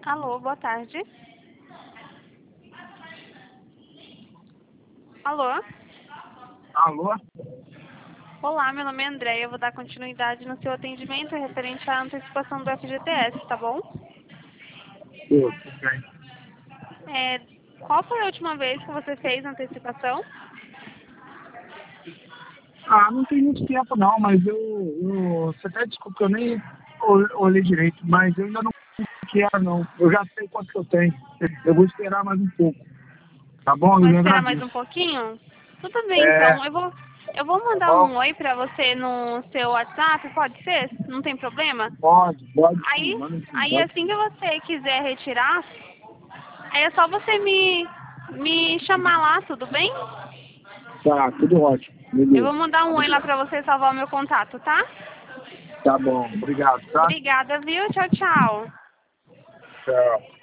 Alô, boa tarde. Alô? Alô? Olá, meu nome é Andréia. Eu vou dar continuidade no seu atendimento referente à antecipação do FGTS, tá bom? Tudo bem. Qual foi a última vez que você fez a antecipação? Não tem muito tempo não, mas você até desculpa que eu nem olhei direito, mas eu ainda não quero não. Eu já sei quanto que eu tenho. Eu vou esperar mais um pouco. Tá bom? Eu Vai lhe esperar mais um agradeço. pouquinho? Tudo bem, É, então. Eu vou tá mandar bom? um oi pra você no seu WhatsApp, pode ser? Não tem problema? Pode sim, Aí, manda sim, aí pode assim sim. que você quiser retirar, aí é só você me chamar lá, tudo bem? Tá, tudo ótimo. Eu vou Beleza. mandar um oi lá Obrigado. pra você salvar o meu contato, tá? Tá bom, obrigado, tá? Obrigada, viu? Tchau, tchau. Tchau.